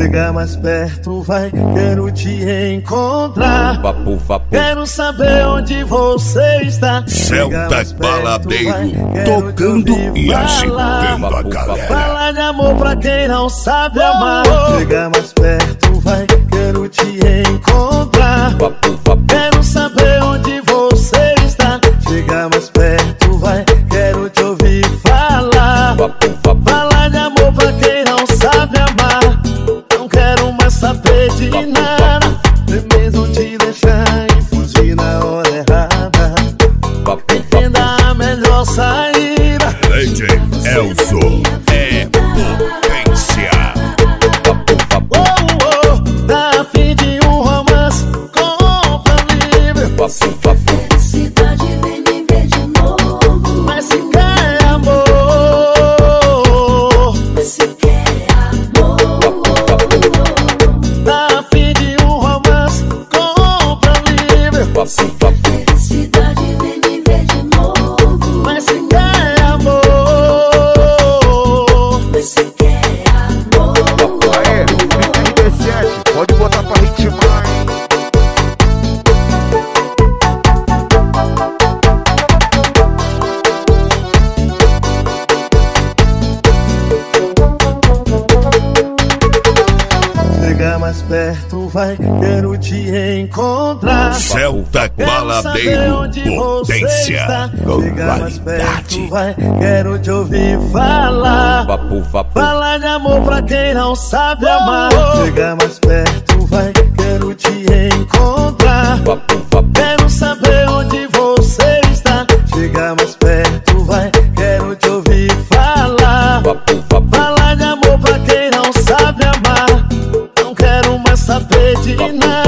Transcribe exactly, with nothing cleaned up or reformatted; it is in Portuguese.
Chega mais perto, vai, quero te encontrar. Vapo, vapo. Quero saber onde você está. Celta Baladeiro, tocando e agitando a galera. Fala de amor pra quem não sabe amar. Chega mais perto, vai, quero te encontrar. Vapo, vapo. Quero saber onde você está. Chega mais perto, vai, quero te ouvir falar. Vapo, vapo. Fala de amor pra quem não sabe amar. Não quero mais saber de nada. Nem mesmo te deixar e fugir na hora errada. Entenda a melhor saída. D J Elzo é potência. Oh, oh, tá a fim de um romance, compra livre. Vapo, vapo. Felicidade vem me ver de novo. Mas se quer amor, Se quer amor, tá a fim de um romance, compra livre. Vapo, vapo. felicidade vem me ver de novo. Mas se quer amor, Se quer amor, Aê, R D sete, pode botar pra ritmar, hein? chega mais perto, vai, quero te encontrar. Celta Quero saber Baladeiro, onde você está. potência. Chega mais perto, vai, quero te ouvir falar. Vapo, vapo. Fala de amor pra quem não sabe amar. Chega mais perto, vai, quero te encontrar. Vapo, vapo. Quero saber onde você está. Chega mais perto, vai, quero te ouvir falar. Vapo, vapo. Fala de amor pra quem não sabe amar. Não quero mais saber de nada.